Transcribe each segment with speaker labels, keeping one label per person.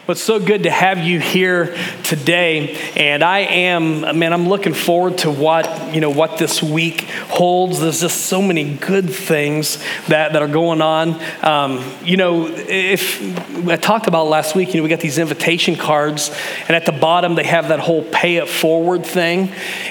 Speaker 1: Well, it's so good to have you here today, and I'm looking forward to what this week holds. There's just so many good things that are going on. If I talked about last week, we got these invitation cards, and at the bottom they have that whole pay it forward thing.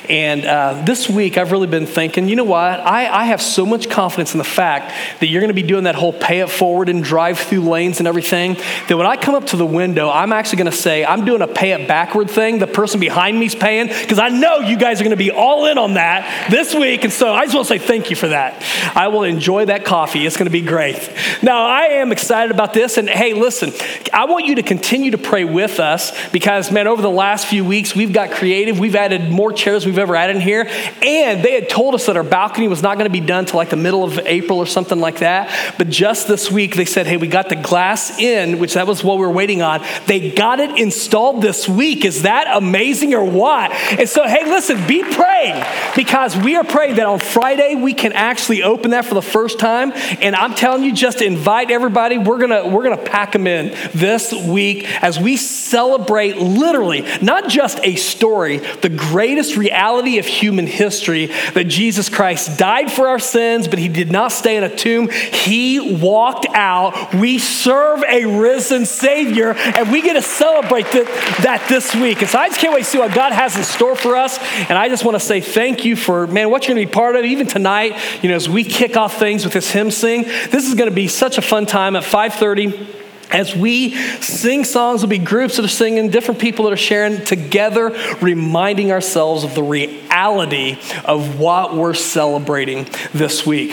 Speaker 1: And this week I've really been thinking, you know what? I have so much confidence in the fact that you're going to be doing that whole pay it forward and drive through lanes and everything, that when I come up to the window, I'm actually going to say, I'm doing a pay it backward thing. The person behind me's paying, because I know you guys are going to be all in on that this week. And so I just want to say thank you for that. I will enjoy that coffee. It's going to be great. Now, I am excited about this. And hey, listen, I want you to continue to pray with us because, man, over the last few weeks, we've got creative. We've added more chairs we've ever added in here. And they had told us that our balcony was not going to be done till like the middle of April or something like that. But just this week, they said, hey, we got the glass in, which that was what we were waiting on. They got it installed this week. Is that amazing or what? And so, hey, listen, be praying, because we are praying that on Friday we can actually open that for the first time. And I'm telling you, just invite everybody. We're gonna pack them in this week as we celebrate literally not just a story, the greatest reality of human history, that Jesus Christ died for our sins, but he did not stay in a tomb. He walked out. We serve a risen Savior, and we get to celebrate that this week. And so I just can't wait to see what God has in store for us. And I just want to say thank you for, man, what you're going to be part of. Even tonight, as we kick off things with this hymn sing, this is going to be such a fun time at 5:30. As we sing songs, there'll be groups that are singing, different people that are sharing together, reminding ourselves of the reality of what we're celebrating this week.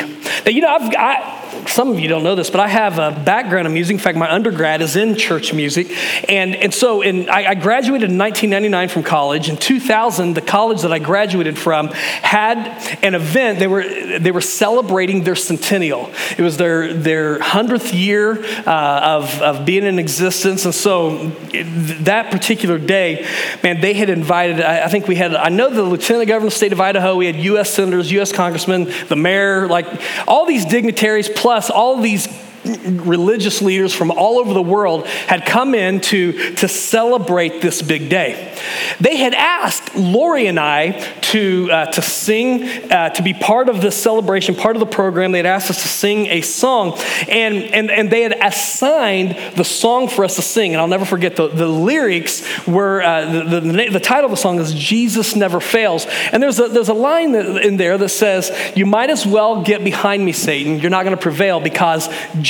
Speaker 1: Now, some of you don't know this, but I have a background in music. In fact, my undergrad is in church music. And so I graduated in 1999 from college. In 2000, the college that I graduated from had an event. They were celebrating their centennial. It was their 100th year of being in existence. And so that particular day, man, they had invited, I know the Lieutenant Governor of the state of Idaho, we had U.S. senators, U.S. congressmen, the mayor, like all these dignitaries, plus all of these religious leaders from all over the world had come in to celebrate this big day. They had asked Lori and I to sing, to be part of this celebration, part of the program. They had asked us to sing a song, and they had assigned the song for us to sing. And I'll never forget, the lyrics were, the title of the song is Jesus Never Fails. And there's a line in there that says, you might as well get behind me, Satan. You're not going to prevail, because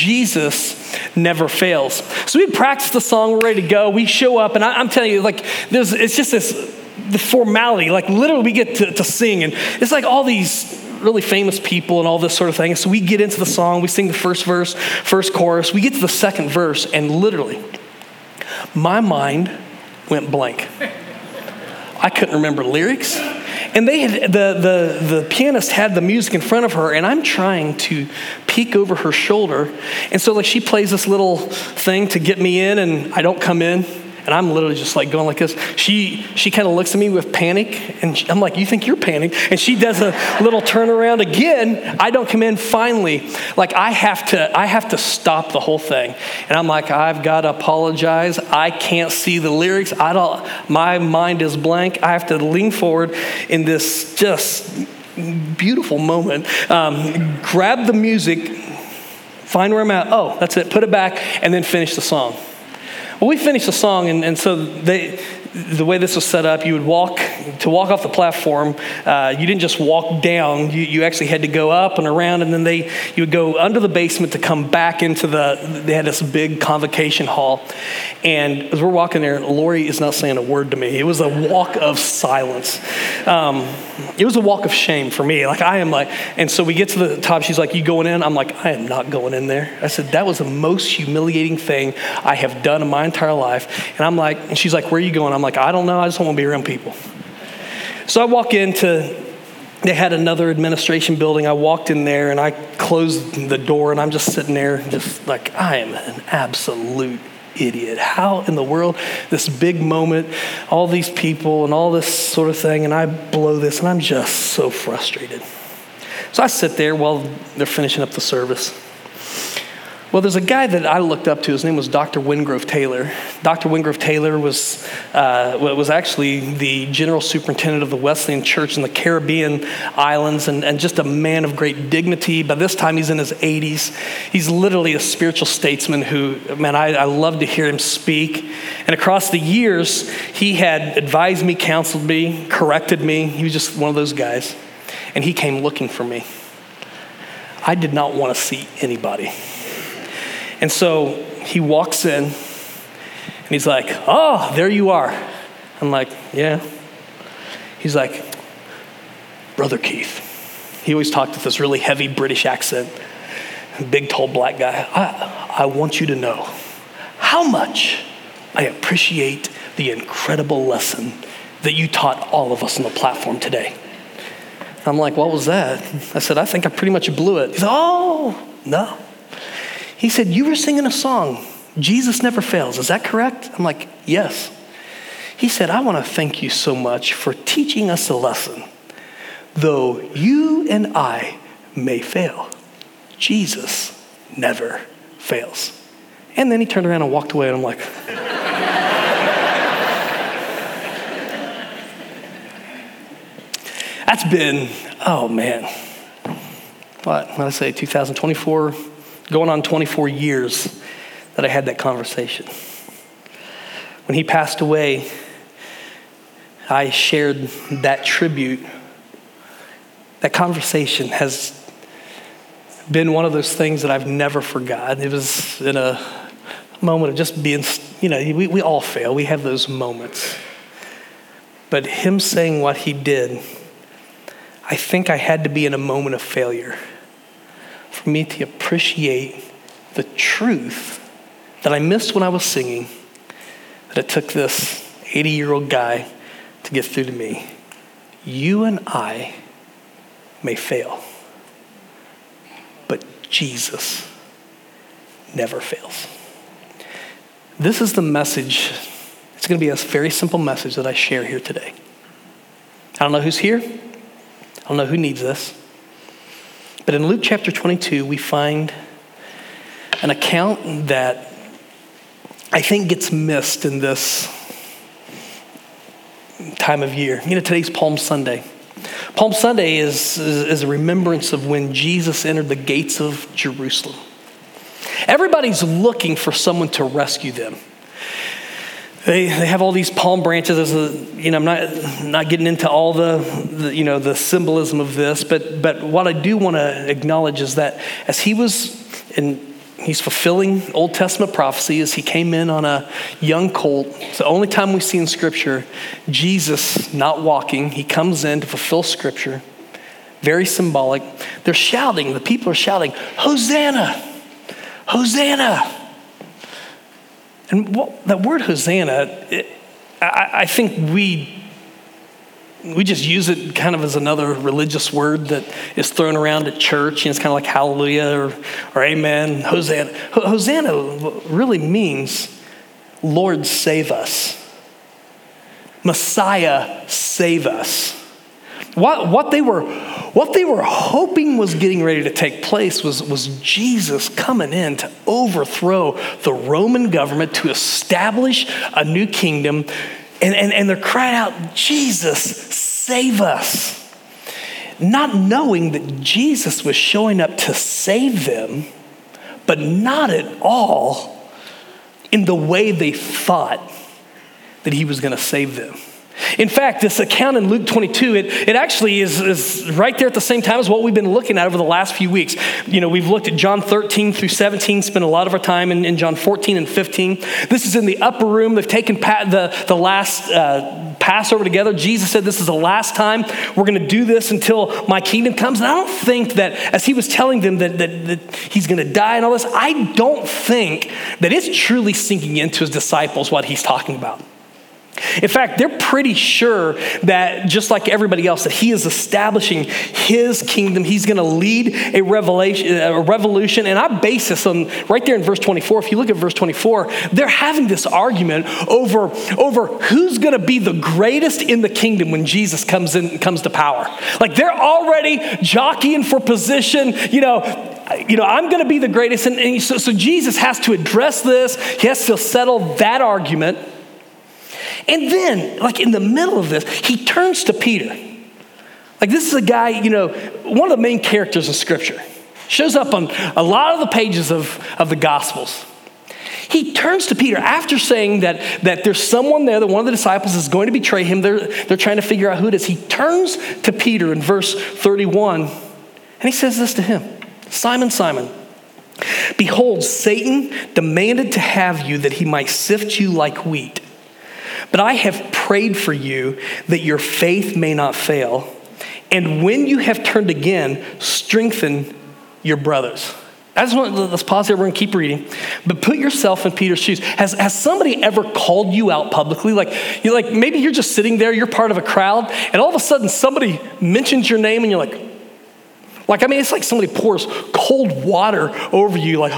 Speaker 1: Jesus never fails. So we practice the song, we're ready to go. We show up, and I'm telling you, like, it's just the formality. Like, literally, we get to sing, and it's like all these really famous people and all this sort of thing. So we get into the song, we sing the first verse, first chorus. We get to the second verse, and literally, my mind went blank. I couldn't remember lyrics. And they had the pianist had the music in front of her, and I'm trying to peek over her shoulder. And so like she plays this little thing to get me in, and I don't come in. And I'm literally just like going like this. She kind of looks at me with panic, and I'm like, you think you're panicked? And she does a little turnaround again. I don't come in. Finally, like I have to stop the whole thing. And I'm like, I've got to apologize. I can't see the lyrics. My mind is blank. I have to lean forward in this just beautiful moment, grab the music, find where I'm at. Oh, that's it. Put it back, and then finish the song. Well, we finished the song, and so the way this was set up, you would walk off the platform. You didn't just walk down. You actually had to go up and around, and then you would go under the basement to come back into they had this big convocation hall. And as we're walking there, Lori is not saying a word to me. It was a walk of silence. It was a walk of shame for me. Like I am like, and so we get to the top. She's like, you going in? I'm like, I am not going in there. I said, that was the most humiliating thing I have done in my entire life. And I'm like, and she's like, where are you going? I'm like, I don't know. I just don't want to be around people. So I walk they had another administration building. I walked in there and I closed the door, and I'm just sitting there just like, I am an absolute idiot. How in the world, this big moment, all these people and all this sort of thing, and I blow this, and I'm just so frustrated. So I sit there while they're finishing up the service. Well, there's a guy that I looked up to. His name was Dr. Wingrove Taylor. Dr. Wingrove Taylor was actually the general superintendent of the Wesleyan Church in the Caribbean islands and just a man of great dignity. By this time, he's in his 80s. He's literally a spiritual statesman who, man, I love to hear him speak. And across the years, he had advised me, counseled me, corrected me. He was just one of those guys. And he came looking for me. I did not want to see anybody. And so he walks in, and he's like, "Oh, there you are." I'm like, "Yeah." He's like, "Brother Keith." He always talked with this really heavy British accent. Big, tall, black guy. I want you to know how much I appreciate the incredible lesson that you taught all of us on the platform today. I'm like, "What was that?" I said, "I think I pretty much blew it." He said, "Oh, no." He said, "You were singing a song, Jesus Never Fails. Is that correct?" I'm like, "Yes." He said, "I want to thank you so much for teaching us a lesson. Though you and I may fail, Jesus never fails." And then he turned around and walked away, and I'm like, that's been, oh man, what did I say, 2024? Going on 24 years that I had that conversation. When he passed away, I shared that tribute. That conversation has been one of those things that I've never forgotten. It was in a moment of just being, we all fail. We have those moments. But him saying what he did, I think I had to be in a moment of failure for me to appreciate the truth that I missed when I was singing, that it took this 80-year-old guy to get through to me. You and I may fail, but Jesus never fails. This is the message. It's going to be a very simple message that I share here today. I don't know who's here. I don't know who needs this. But in Luke chapter 22, we find an account that I think gets missed in this time of year. Today's Palm Sunday. Palm Sunday is a remembrance of when Jesus entered the gates of Jerusalem. Everybody's looking for someone to rescue them. They have all these palm branches. I'm not getting into all the symbolism of this, but what I do want to acknowledge is that as he's fulfilling Old Testament prophecy as he came in on a young colt. It's the only time we see in Scripture Jesus not walking. He comes in to fulfill Scripture. Very symbolic. They're shouting. The people are shouting, "Hosanna! Hosanna!" And that word Hosanna, I think we just use it kind of as another religious word that is thrown around at church. It's kind of like hallelujah or amen, Hosanna. Hosanna really means Lord, save us. Messiah, save us. What they were hoping was getting ready to take place was Jesus coming in to overthrow the Roman government, to establish a new kingdom. And they're crying out, "Jesus, save us." Not knowing that Jesus was showing up to save them, but not at all in the way they thought that he was going to save them. In fact, this account in Luke 22, it actually is right there at the same time as what we've been looking at over the last few weeks. We've looked at John 13 through 17, spent a lot of our time in John 14 and 15. This is in the upper room. They've taken the last Passover together. Jesus said, "This is the last time we're going to do this until my kingdom comes." And I don't think that as he was telling them that he's going to die and all this, I don't think that it's truly sinking into his disciples what he's talking about. In fact, they're pretty sure that just like everybody else, that he is establishing his kingdom. He's going to lead a revolution. And I base this on right there in verse 24. If you look at verse 24, they're having this argument over who's going to be the greatest in the kingdom when Jesus comes to power. Like they're already jockeying for position. I'm going to be the greatest. And so Jesus has to address this. He has to settle that argument. And then, like in the middle of this, he turns to Peter. Like this is a guy, one of the main characters in Scripture. Shows up on a lot of the pages of the Gospels. He turns to Peter after saying that there's someone there, that one of the disciples is going to betray him. They're trying to figure out who it is. He turns to Peter in verse 31, and he says this to him. Simon, Simon, behold, Satan demanded to have you that he might sift you like wheat. But I have prayed for you that your faith may not fail. And when you have turned again, strengthen your brothers. Let's pause here. We're going to keep reading. But put yourself in Peter's shoes. Has somebody ever called you out publicly? Maybe you're just sitting there, you're part of a crowd, and all of a sudden somebody mentions your name and you're it's like somebody pours cold water over you, like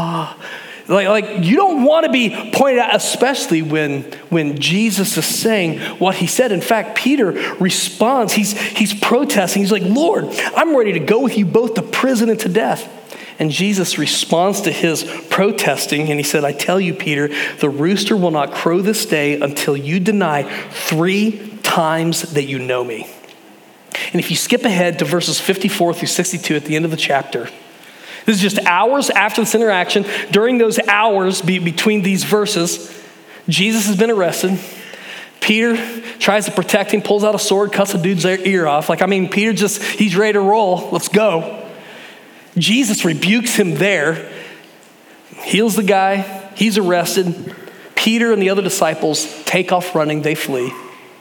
Speaker 1: you don't want to be pointed out, especially when Jesus is saying what he said. In fact, Peter responds. He's protesting. He's like, Lord, I'm ready to go with you both to prison and to death. And Jesus responds to his protesting, and he said, I tell you, Peter, the rooster will not crow this day until you deny 3 times that you know me. And if you skip ahead to verses 54 through 62 at the end of the chapter, this is just hours after this interaction. During those hours between these verses, Jesus has been arrested. Peter tries to protect him, pulls out a sword, cuts a dude's ear off. Peter he's ready to roll. Let's go. Jesus rebukes him there, heals the guy, he's arrested. Peter and the other disciples take off running, they flee.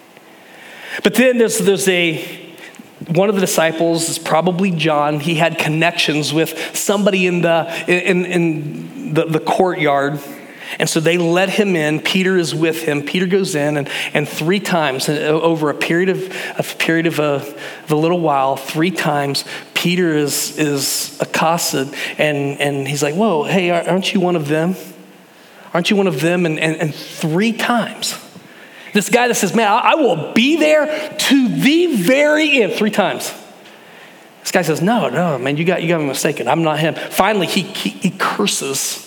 Speaker 1: But then there's one of the disciples is probably John. He had connections with somebody in the courtyard. And so they let him in. Peter is with him. Peter goes in, and 3 times over a period of a little while, 3 times Peter is accosted, and he's like, "Whoa, hey, aren't you one of them? Aren't you one of them?" And 3 times, this guy that says, "Man, I will be there to the very end." 3 times. This guy says, "No, man, you got me mistaken. I'm not him." Finally, he curses.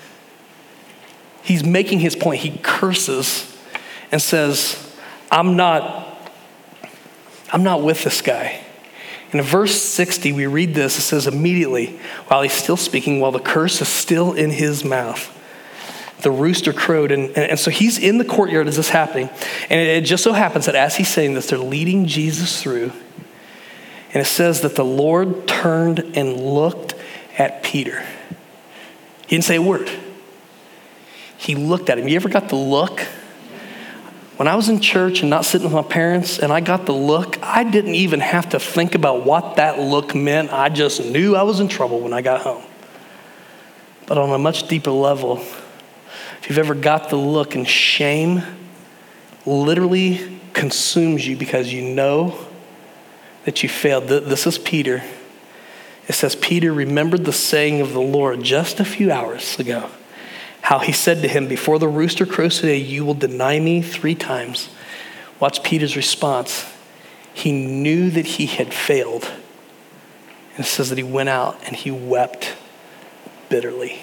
Speaker 1: He's making his point. He curses and says, I'm not with this guy. And in verse 60, we read this. It says, immediately, while he's still speaking, while the curse is still in his mouth, the rooster crowed. And so he's in the courtyard as this is happening. And it just so happens that as he's saying this, they're leading Jesus through. And it says that the Lord turned and looked at Peter. He didn't say a word. He looked at him. You ever got the look? When I was in church and not sitting with my parents and I got the look, I didn't even have to think about what that look meant. I just knew I was in trouble when I got home. But on a much deeper level, if you've ever got the look, and shame literally consumes you because you know that you failed. This is Peter. It says, Peter remembered the saying of the Lord just a few hours ago. How he said to him, before the rooster crows today, you will deny me 3 times. Watch Peter's response. He knew that he had failed. And it says that he went out and he wept bitterly.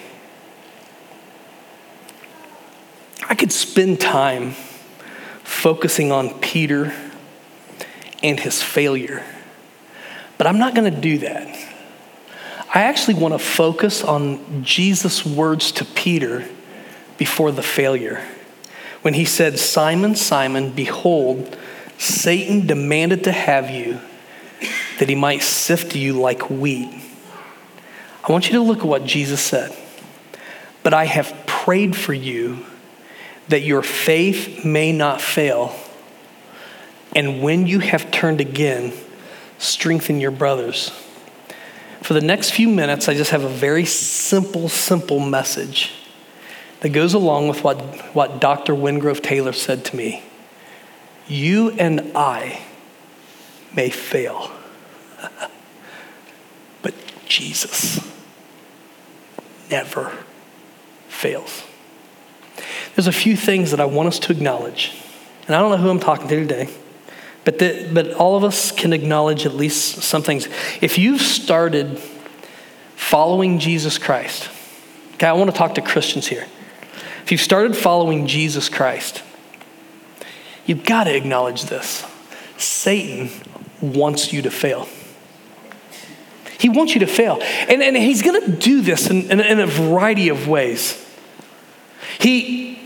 Speaker 1: I could spend time focusing on Peter and his failure, but I'm not going to do that. I actually want to focus on Jesus' words to Peter before the failure. When he said, Simon, Simon, behold, Satan demanded to have you that he might sift you like wheat. I want you to look at what Jesus said. But I have prayed for you that your faith may not fail. And when you have turned again, strengthen your brothers. For the next few minutes, I just have a very simple message that goes along with what Dr. Wingrove Taylor said to me. You and I may fail, but Jesus never fails. There's a few things that I want us to acknowledge. And I don't know who I'm talking to today, but all of us can acknowledge at least some things. If you've started following Jesus Christ, okay, I want to talk to Christians here. If you've started following Jesus Christ, you've got to acknowledge this. Satan wants you to fail. He wants you to fail. And he's going to do this in a variety of ways. He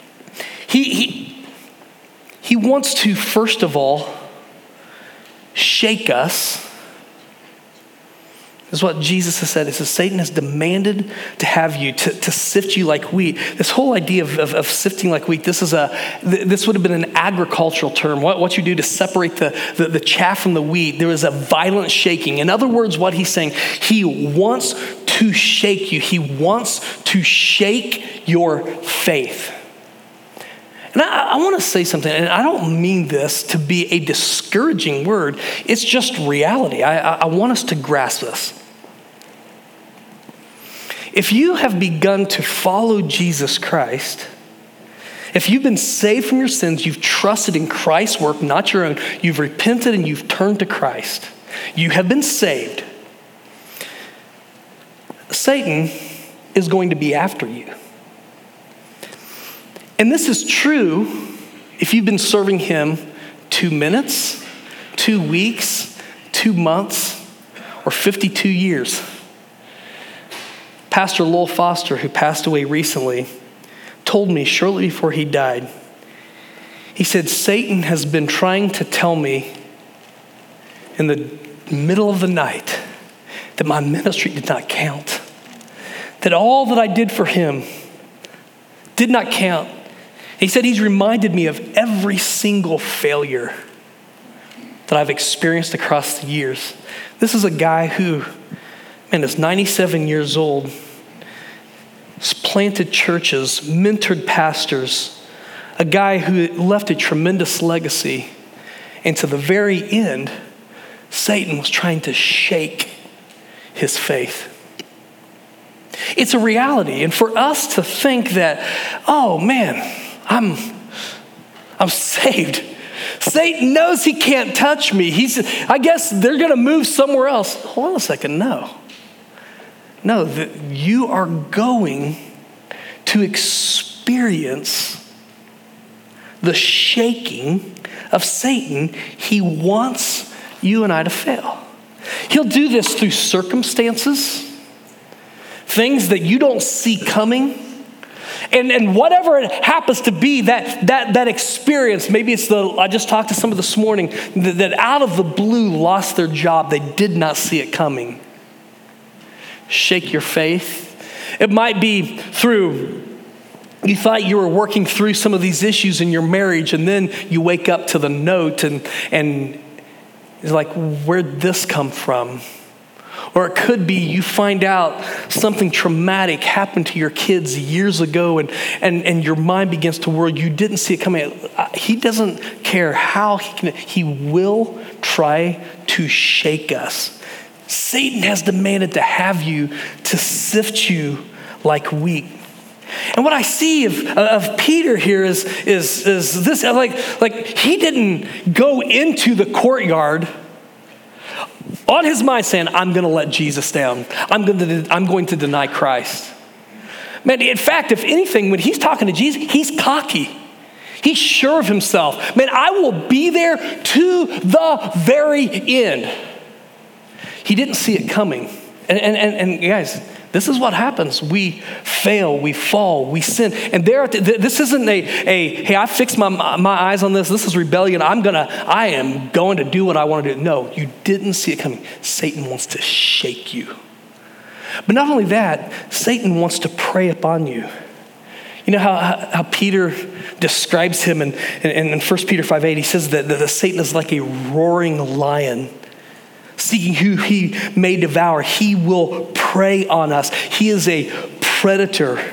Speaker 1: wants to, first of all, shake us. This is what Jesus has said. It says, Satan has demanded to have you, to sift you like wheat. This whole idea of sifting like wheat, this would have been an agricultural term. What you do to separate the chaff from the wheat. There was a violent shaking. In other words, what he's saying, he wants to shake you. He wants to shake your faith. And I want to say something, and I don't mean this to be a discouraging word. It's just reality. I want us to grasp this. If you have begun to follow Jesus Christ, if you've been saved from your sins, you've trusted in Christ's work, not your own, you've repented and you've turned to Christ, you have been saved, Satan is going to be after you. And this is true if you've been serving him 2 minutes, 2 weeks, 2 months, or 52 years. Pastor Lowell Foster, who passed away recently, told me shortly before he died, he said, Satan has been trying to tell me in the middle of the night that my ministry did not count, that all that I did for him did not count. He said he's reminded me of every single failure that I've experienced across the years. This is a guy who, is 97 years old, has planted churches, mentored pastors, a guy who left a tremendous legacy. And to the very end, Satan was trying to shake his faith. It's a reality. And for us to think that, oh man, I'm saved. Satan knows he can't touch me. I guess they're going to move somewhere else. Hold on a second. No, that you are going to experience the shaking of Satan. He wants you and I to fail. He'll do this through circumstances, things that you don't see coming. And whatever it happens to be, that experience, maybe it's I just talked to somebody this morning that out of the blue lost their job. They did not see it coming. Shake your faith. It might be through, you thought you were working through some of these issues in your marriage, and then you wake up to the note and it's like, where'd this come from? Or it could be you find out something traumatic happened to your kids years ago and your mind begins to whirl. You didn't see it coming. He doesn't care how he will try to shake us. Satan has demanded to have you, to sift you like wheat. And what I see of Peter here is this, like he didn't go into the courtyard on his mind saying, I'm going to let Jesus down. I'm going to deny Christ. Man, in fact, if anything, when he's talking to Jesus, he's cocky. He's sure of himself. Man, I will be there to the very end. He didn't see it coming. And guys, this is what happens. We fail, we fall, we sin. And this isn't hey, I fixed my eyes on this. This is rebellion. I am going to do what I want to do. No, you didn't see it coming. Satan wants to shake you. But not only that, Satan wants to prey upon you. You know how Peter describes him in 1 Peter 5:8, he says that Satan is like a roaring lion, seeking who he may devour. He will prey on us. He is a predator.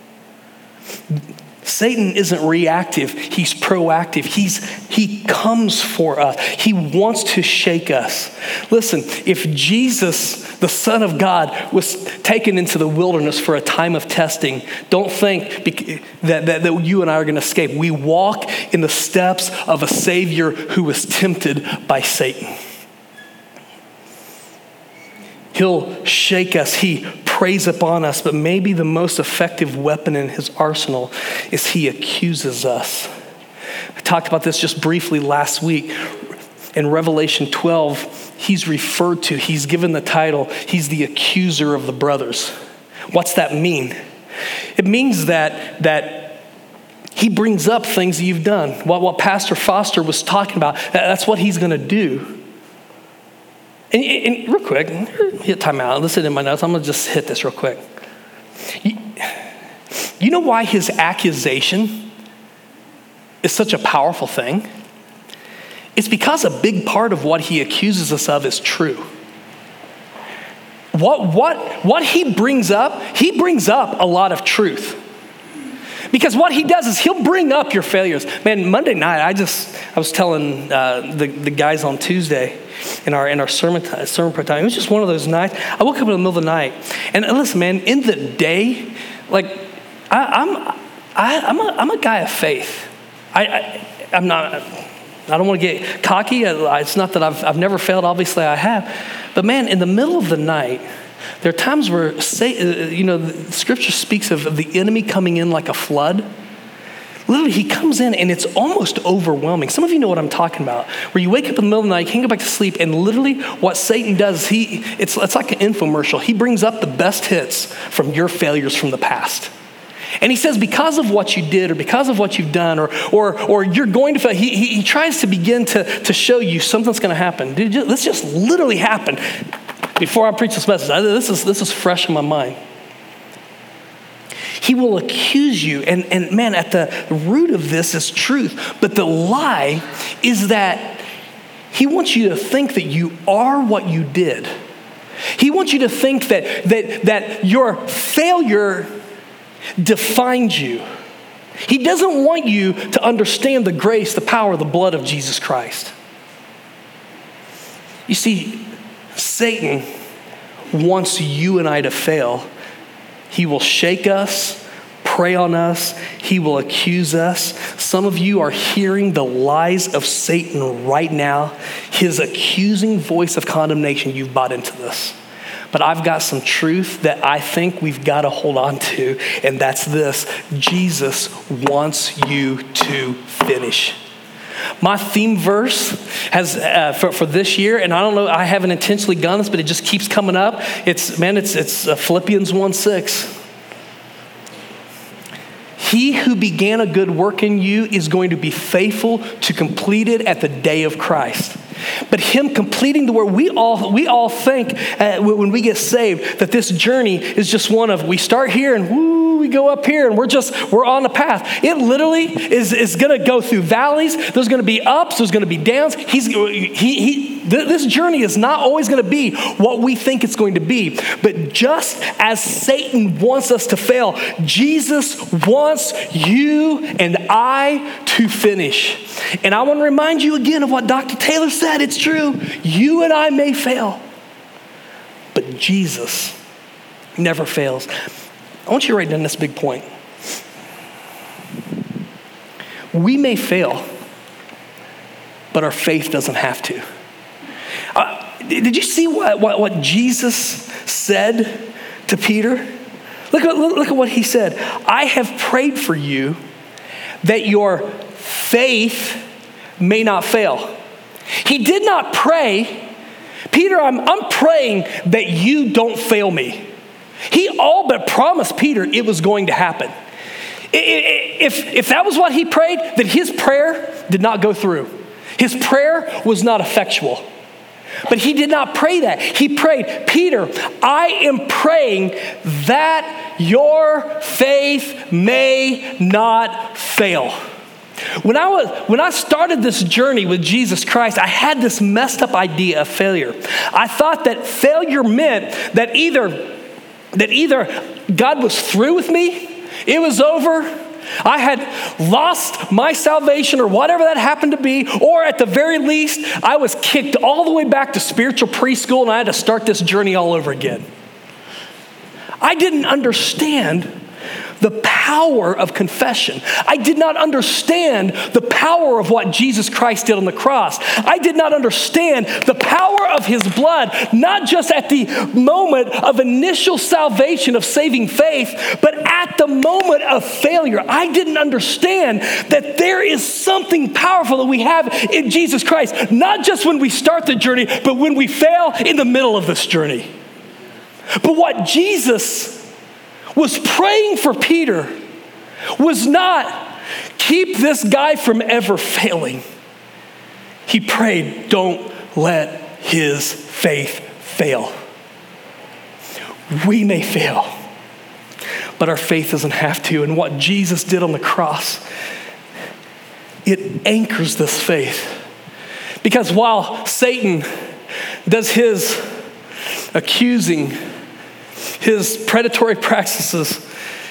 Speaker 1: Satan isn't reactive. He's proactive. He comes for us. He wants to shake us. Listen, if Jesus, the Son of God, was taken into the wilderness for a time of testing, don't think that you and I are going to escape. We walk in the steps of a Savior who was tempted by Satan. He'll shake us. He preys upon us. But maybe the most effective weapon in his arsenal is he accuses us. I talked about this just briefly last week. In Revelation 12, he's given the title, he's the accuser of the brothers. What's that mean? It means that he brings up things that you've done. What Pastor Foster was talking about, that's what he's going to do. And real quick, hit time out. Listen in my notes. I'm going to just hit this real quick. You know why his accusation is such a powerful thing? It's because a big part of what he accuses us of is true. What he brings up a lot of truth. Because what he does is he'll bring up your failures. Man, Monday night, I was telling the guys on Tuesday in our sermon prayer time. It was just one of those nights. I woke up in the middle of the night, and listen, man, in the day, like I'm a guy of faith. I'm not. I don't want to get cocky. It's not that I've never failed. Obviously, I have. But man, in the middle of the night, there are times where, the scripture speaks of the enemy coming in like a flood. Literally, he comes in and it's almost overwhelming. Some of you know what I'm talking about. Where you wake up in the middle of the night, you can't go back to sleep, and literally what Satan does, it's like an infomercial. He brings up the best hits from your failures from the past. And he says, because of what you did or because of what you've done or you're going to fail, he tries to begin to show you something's going to happen. Dude, this just literally happened. Before I preach this message, this is fresh in my mind. He will accuse you, and man, at the root of this is truth. But the lie is that he wants you to think that you are what you did. He wants you to think that your failure defines you. He doesn't want you to understand the grace, the power, the blood of Jesus Christ. You see, Satan wants you and I to fail. He will shake us, prey on us. He will accuse us. Some of you are hearing the lies of Satan right now. His accusing voice of condemnation. You've bought into this. But I've got some truth that I think we've got to hold on to, and that's this. Jesus wants you to finish. My theme verse has for this year, and I don't know, I haven't intentionally done this, but it just keeps coming up. It's Philippians 1:6. He who began a good work in you is going to be faithful to complete it at the day of Christ. But him completing the work, we all think when we get saved that this journey is just one of, we start here and we go up here and we're on the path. It literally is going to go through valleys. There's going to be ups. There's going to be downs. This journey is not always going to be what we think it's going to be. But just as Satan wants us to fail, Jesus wants you and I to finish. And I want to remind you again of what Dr. Taylor said. It's true. You and I may fail, but Jesus never fails. I want you to write down this big point. We may fail, but our faith doesn't have to. Did you see what Jesus said to Peter? Look at what he said. I have prayed for you that your faith may not fail. He did not pray, Peter, I'm praying that you don't fail me. He all but promised Peter it was going to happen. If that was what he prayed, then his prayer did not go through. His prayer was not effectual. But he did not pray that. He prayed, Peter, I am praying that your faith may not fail. When I started this journey with Jesus Christ, I had this messed up idea of failure. I thought that failure meant that either God was through with me, it was over, I had lost my salvation or whatever that happened to be, or at the very least, I was kicked all the way back to spiritual preschool and I had to start this journey all over again. I didn't understand the power of confession. I did not understand the power of what Jesus Christ did on the cross. I did not understand the power of his blood, not just at the moment of initial salvation of saving faith, but at the moment of failure. I didn't understand that there is something powerful that we have in Jesus Christ, not just when we start the journey, but when we fail in the middle of this journey. But what Jesus was praying for Peter was not keep this guy from ever failing. He prayed, don't let his faith fail. We may fail, but our faith doesn't have to. And what Jesus did on the cross, it anchors this faith. Because while Satan does his accusing, his predatory practices,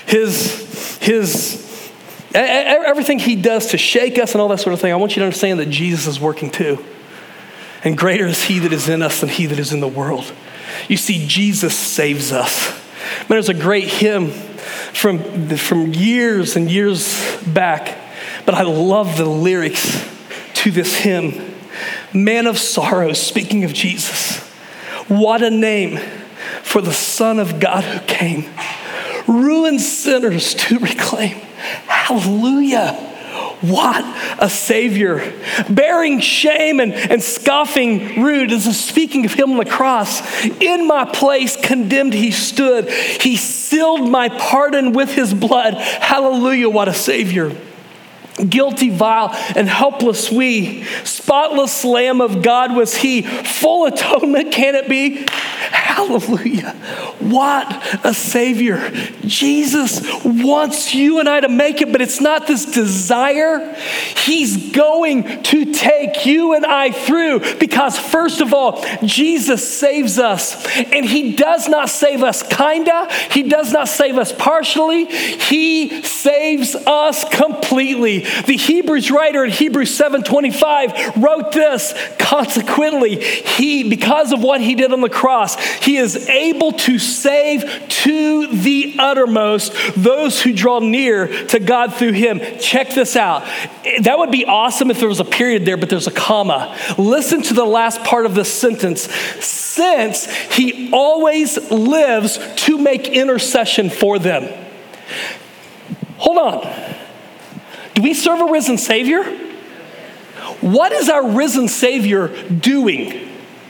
Speaker 1: his everything he does to shake us and all that sort of thing, I want you to understand that Jesus is working too. And greater is he that is in us than he that is in the world. You see, Jesus saves us. Man, there's a great hymn from years and years back, but I love the lyrics to this hymn. Man of sorrows, speaking of Jesus. What a name for the Son of God who came, ruined sinners to reclaim. Hallelujah. What a Savior. Bearing shame and scoffing rude. This is speaking of him on the cross. In my place condemned he stood. He sealed my pardon with his blood. Hallelujah, what a Savior. Guilty, vile, and helpless we. Spotless Lamb of God was he. Full atonement can it be? Hallelujah. What a Savior. Jesus wants you and I to make it, but it's not this desire. He's going to take you and I through because, first of all, Jesus saves us. And he does not save us kinda. He does not save us partially. He saves us completely. The Hebrews writer in Hebrews 7:25 wrote this, consequently, because of what he did on the cross, he is able to save to the uttermost those who draw near to God through him. Check this out. That would be awesome if there was a period there, but there's a comma. Listen to the last part of this sentence. Since he always lives to make intercession for them. Hold on. Do we serve a risen Savior? What is our risen Savior doing?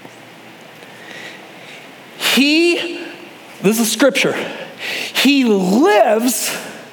Speaker 1: This is scripture. He lives,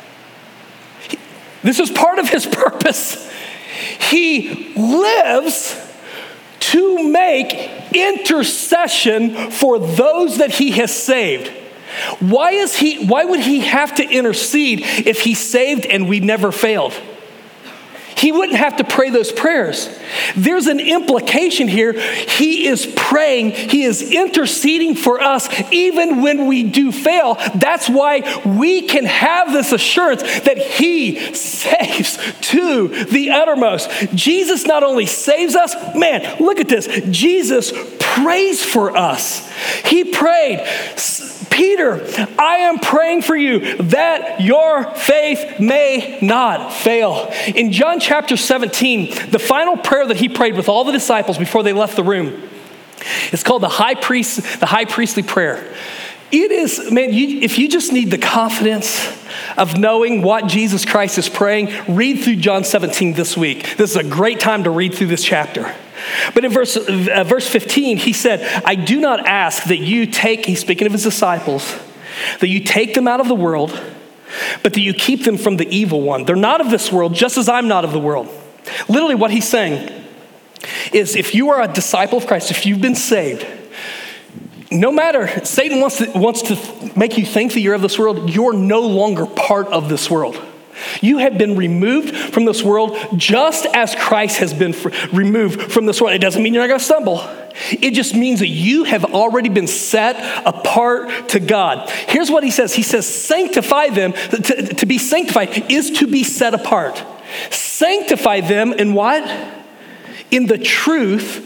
Speaker 1: this is part of his purpose. He lives to make intercession for those that he has saved. Why would he have to intercede if he saved and we never failed? He wouldn't have to pray those prayers. There's an implication here. He is praying, he is interceding for us even when we do fail. That's why we can have this assurance that he saves to the uttermost. Jesus not only saves us, man, look at this. Jesus prays for us. He prayed, Peter, I am praying for you that your faith may not fail. In John chapter 17, the final prayer that he prayed with all the disciples before they left the room, it's called the high priestly prayer. It is, man, if you just need the confidence of knowing what Jesus Christ is praying, read through John 17 this week. This is a great time to read through this chapter. But in verse 15, he said, I do not ask that you take, he's speaking of his disciples, that you take them out of the world, but that you keep them from the evil one. They're not of this world, just as I'm not of the world. Literally what he's saying is if you are a disciple of Christ, if you've been saved, no matter, Satan wants to make you think that you're of this world, you're no longer part of this world. You have been removed from this world just as Christ has been removed from this world. It doesn't mean you're not going to stumble. It just means that you have already been set apart to God. Here's what he says. He says, sanctify them. To be sanctified is to be set apart. Sanctify them in what? In the truth.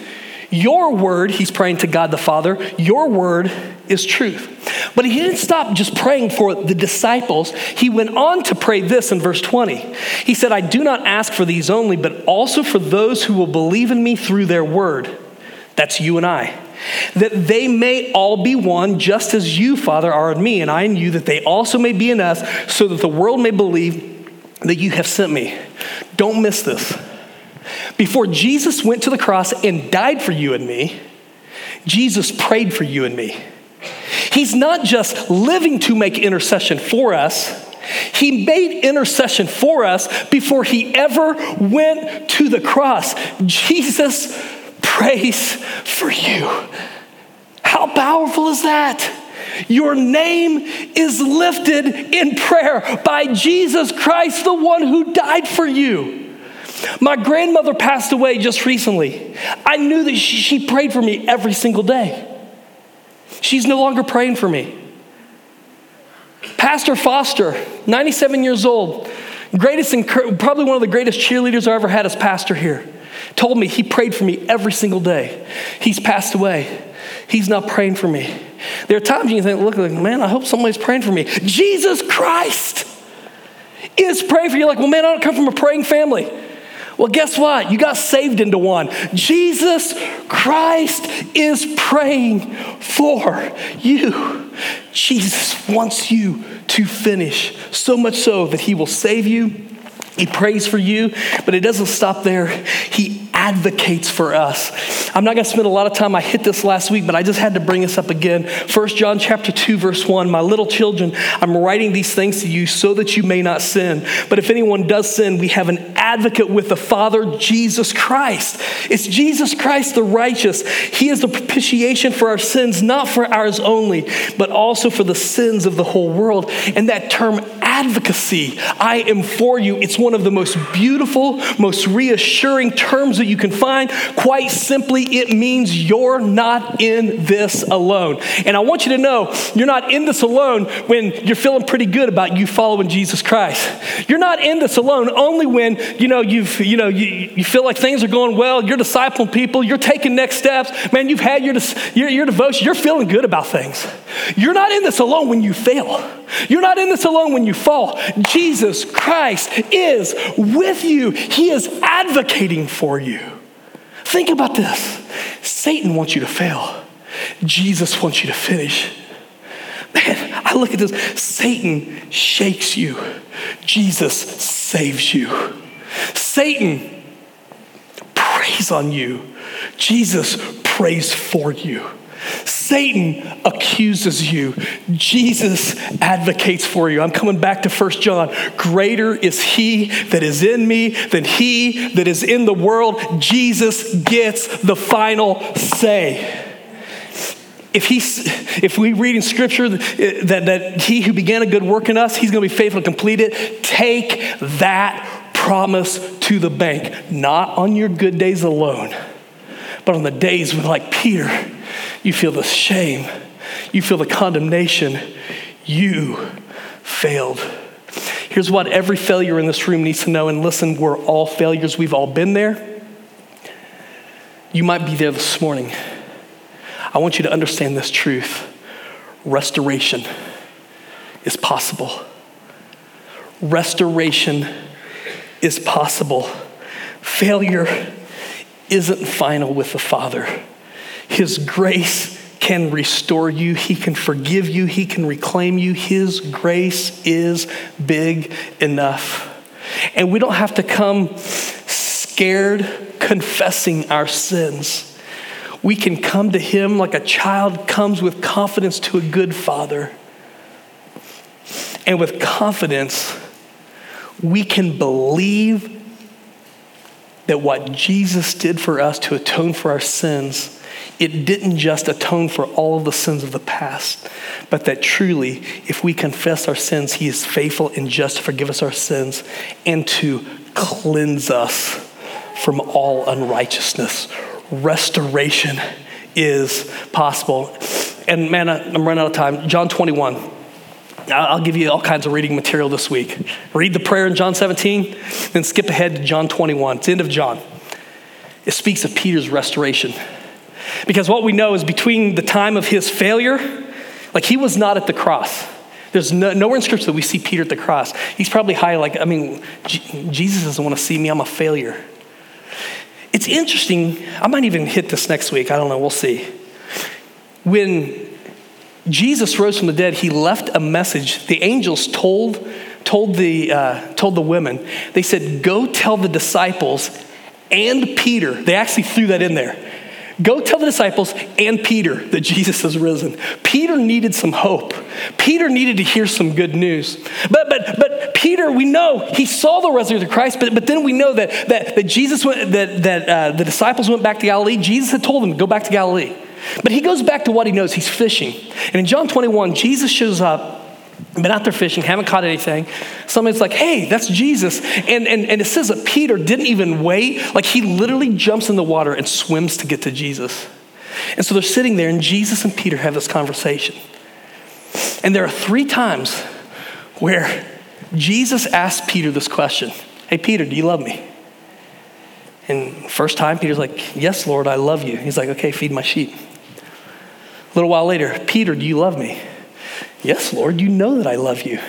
Speaker 1: Your word, he's praying to God the Father, your word is truth. But he didn't stop just praying for the disciples. He went on to pray this in verse 20. He said, I do not ask for these only, but also for those who will believe in me through their word. That's you and I. That they may all be one, just as you, Father, are in me, and I in you, that they also may be in us, so that the world may believe that you have sent me. Don't miss this. Before Jesus went to the cross and died for you and me, Jesus prayed for you and me. He's not just living to make intercession for us. He made intercession for us before he ever went to the cross. Jesus prays for you. How powerful is that? Your name is lifted in prayer by Jesus Christ, the one who died for you. My grandmother passed away just recently. I knew that she prayed for me every single day. She's no longer praying for me. Pastor Foster, 97 years old, probably one of the greatest cheerleaders I ever had as pastor here, told me he prayed for me every single day. He's passed away. He's not praying for me. There are times you think, look, man, I hope somebody's praying for me. Jesus Christ is praying for you. Like, well, man, I don't come from a praying family. Well, guess what? You got saved into one. Jesus Christ is praying for you. Jesus wants you to finish, so much so that he will save you. He prays for you, but it doesn't stop there. He advocates for us. I'm not going to spend a lot of time. I hit this last week, but I just had to bring this up again. 1 John chapter 2, verse 1, my little children, I'm writing these things to you so that you may not sin. But if anyone does sin, we have an advocate with the Father, Jesus Christ. It's Jesus Christ the righteous. He is the propitiation for our sins, not for ours only, but also for the sins of the whole world. And that term advocacy, I am for you, it's one of the most beautiful, most reassuring terms that you can find. Quite simply, it means you're not in this alone. And I want you to know, you're not in this alone when you're feeling pretty good about you following Jesus Christ. You're not in this alone only when you feel like things are going well, you're discipling people, you're taking next steps. Man, you've had your devotion, you're feeling good about things. You're not in this alone when you fail. You're not in this alone when you fall. Jesus Christ is with you. He is advocating for you. Think about this. Satan wants you to fail. Jesus wants you to finish. Man, I look at this. Satan shakes you. Jesus saves you. Satan preys on you. Jesus prays for you. Satan accuses you. Jesus advocates for you. I'm coming back to 1 John. Greater is he that is in me than he that is in the world. Jesus gets the final say. If we read in scripture that he who began a good work in us, he's going to be faithful to complete it. Take that promise to the bank. Not on your good days alone, but on the days when, like Peter, you feel the shame. You feel the condemnation. You failed. Here's what every failure in this room needs to know. And listen, we're all failures. We've all been there. You might be there this morning. I want you to understand this truth. Restoration is possible. Restoration is possible. Failure isn't final with the Father. His grace can restore you. He can forgive you. He can reclaim you. His grace is big enough. And we don't have to come scared confessing our sins. We can come to him like a child comes with confidence to a good father. And with confidence, we can believe that what Jesus did for us to atone for our sins, it didn't just atone for all of the sins of the past, but that truly, if we confess our sins, he is faithful and just to forgive us our sins and to cleanse us from all unrighteousness. Restoration is possible. And man, I'm running out of time. John 21. I'll give you all kinds of reading material this week. Read the prayer in John 17, then skip ahead to John 21. It's the end of John. It speaks of Peter's restoration. Because what we know is between the time of his failure, like he was not at the cross. There's nowhere in Scripture that we see Peter at the cross. He's probably Jesus doesn't want to see me. I'm a failure. It's interesting. I might even hit this next week. I don't know. We'll see. When Jesus rose from the dead, he left a message. The angels told the women. They said, "Go tell the disciples and Peter." They actually threw that in there. Go tell the disciples and Peter that Jesus has risen. Peter needed some hope. Peter needed to hear some good news. But Peter, we know he saw the resurrected Christ. But then we know that Jesus went, that the disciples went back to Galilee. Jesus had told them to go back to Galilee. But he goes back to what he knows. He's fishing. And in John 21, Jesus shows up. Been out there fishing, haven't caught anything. Somebody's like, "Hey, that's Jesus." And it says that Peter didn't even wait. Like he literally jumps in the water and swims to get to Jesus. And so they're sitting there and Jesus and Peter have this conversation. And there are 3 times where Jesus asks Peter this question. "Hey, Peter, do you love me?" And first time, Peter's like, "Yes, Lord, I love you." He's like, "Okay, feed my sheep." A little while later, "Peter, do you love me?" "Yes, Lord, you know that I love you."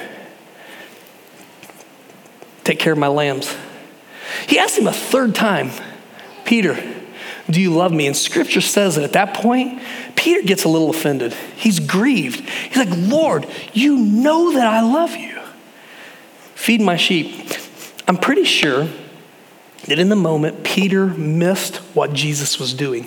Speaker 1: "Take care of my lambs." He asked him a 3rd time, "Peter, do you love me?" And Scripture says that at that point, Peter gets a little offended. He's grieved. He's like, "Lord, you know that I love you. Feed my sheep." I'm pretty sure that in the moment, Peter missed what Jesus was doing.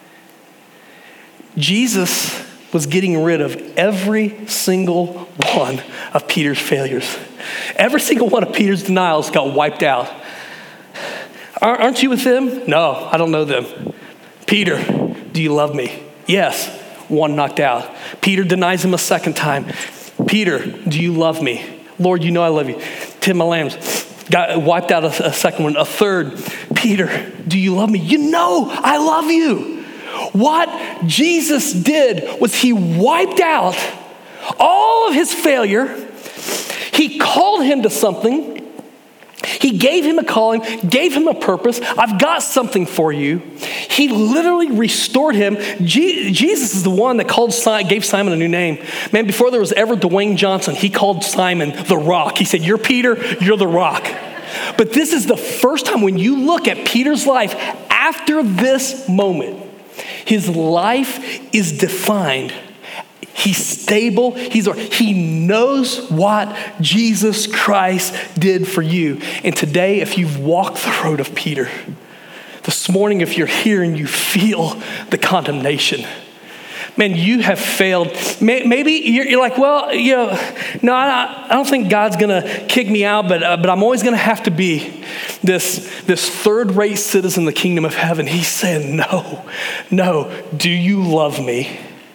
Speaker 1: Jesus was getting rid of every single one of Peter's failures. Every single one of Peter's denials got wiped out. "Aren't you with them?" "No, I don't know them." "Peter, do you love me?" "Yes." 1 knocked out. Peter denies him a 2nd time. "Peter, do you love me?" "Lord, you know I love you." "Tend my lambs." Got wiped out a 2nd one. A 3rd. "Peter, do you love me?" "You know I love you." What Jesus did was he wiped out all of his failure. He called him to something. He gave him a calling, gave him a purpose. "I've got something for you." He literally restored him. Jesus is the one that gave Simon a new name. Man, before there was ever Dwayne Johnson, he called Simon the Rock. He said, "You're Peter, you're the Rock." But this is the first time when you look at Peter's life after this moment, his life is defined. He's stable. He knows what Jesus Christ did for you. And today, if you've walked the road of Peter, this morning, if you're here and you feel the condemnation, man, you have failed. Maybe you're like, "Well, no, I don't think God's going to kick me out, but I'm always going to have to be this 3rd-rate citizen in the kingdom of heaven." He's saying, no. "Do you love me?"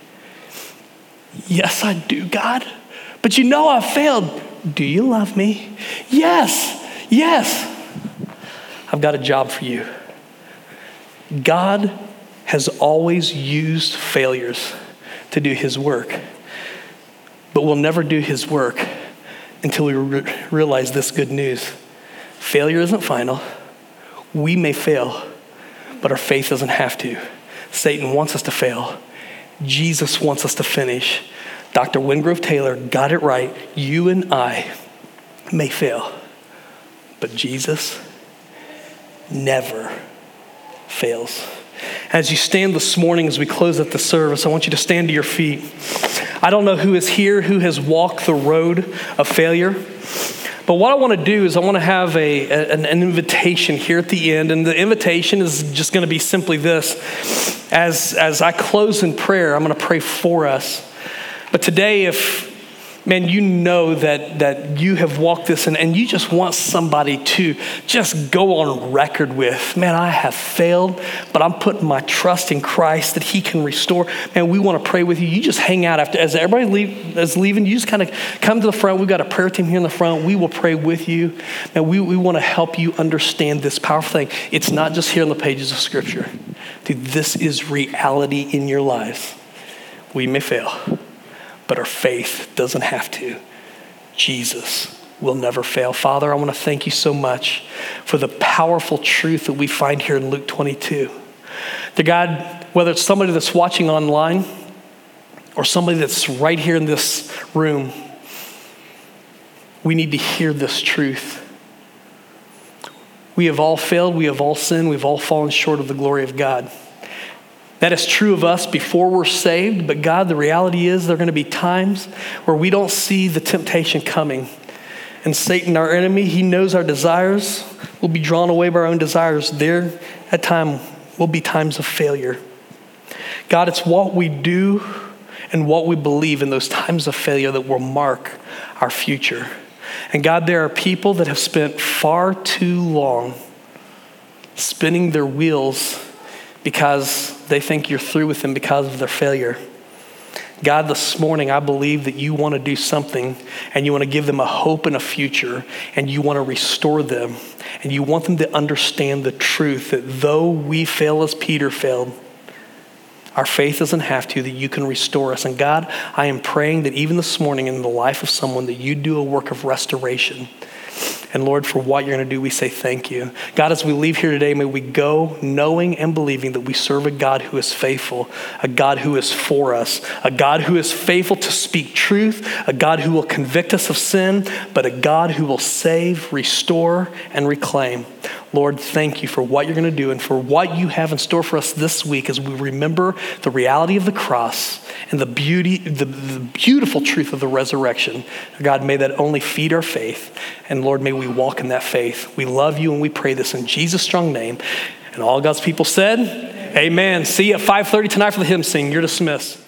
Speaker 1: "Yes, I do, God. But I've failed." "Do you love me?" Yes. "I've got a job for you." God has always used failures to do his work. But we'll never do his work until we realize this good news. Failure isn't final. We may fail, but our faith doesn't have to. Satan wants us to fail. Jesus wants us to finish. Dr. Wingrove Taylor got it right. You and I may fail, but Jesus never fails. As you stand this morning, as we close up the service, I want you to stand to your feet. I don't know who is here, who has walked the road of failure. But what I want to do is I want to have an invitation here at the end. And the invitation is just going to be simply this. As I close in prayer, I'm going to pray for us. But today, if, man, you know that you have walked this and you just want somebody to just go on record with, man, I have failed, but I'm putting my trust in Christ that he can restore. Man, we want to pray with you. You just hang out after, as everybody is leaving, you just kind of come to the front. We've got a prayer team here in the front. We will pray with you. And we want to help you understand this powerful thing. It's not just here in the pages of Scripture. Dude, this is reality in your lives. We may fail, but our faith doesn't have to. Jesus will never fail. Father, I want to thank you so much for the powerful truth that we find here in Luke 22. Dear God, whether it's somebody that's watching online or somebody that's right here in this room, we need to hear this truth. We have all failed, we have all sinned, we've all fallen short of the glory of God. That is true of us before we're saved, but God, the reality is there are going to be times where we don't see the temptation coming. And Satan, our enemy, he knows our desires. We'll be drawn away by our own desires. There, at time, will be times of failure. God, it's what we do and what we believe in those times of failure that will mark our future. And God, there are people that have spent far too long spinning their wheels because they think you're through with them because of their failure. God, this morning, I believe that you want to do something and you want to give them a hope and a future and you want to restore them and you want them to understand the truth that though we fail as Peter failed, our faith doesn't have to, that you can restore us. And God, I am praying that even this morning in the life of someone that you do a work of restoration. And Lord, for what you're going to do, we say thank you. God, as we leave here today, may we go knowing and believing that we serve a God who is faithful, a God who is for us, a God who is faithful to speak truth, a God who will convict us of sin, but a God who will save, restore, and reclaim. Lord, thank you for what you're going to do and for what you have in store for us this week as we remember the reality of the cross and the beautiful truth of the resurrection. God, may that only feed our faith. And Lord, may we walk in that faith. We love you and we pray this in Jesus' strong name. And all God's people said, amen. See you at 5:30 tonight for the hymn sing. You're dismissed.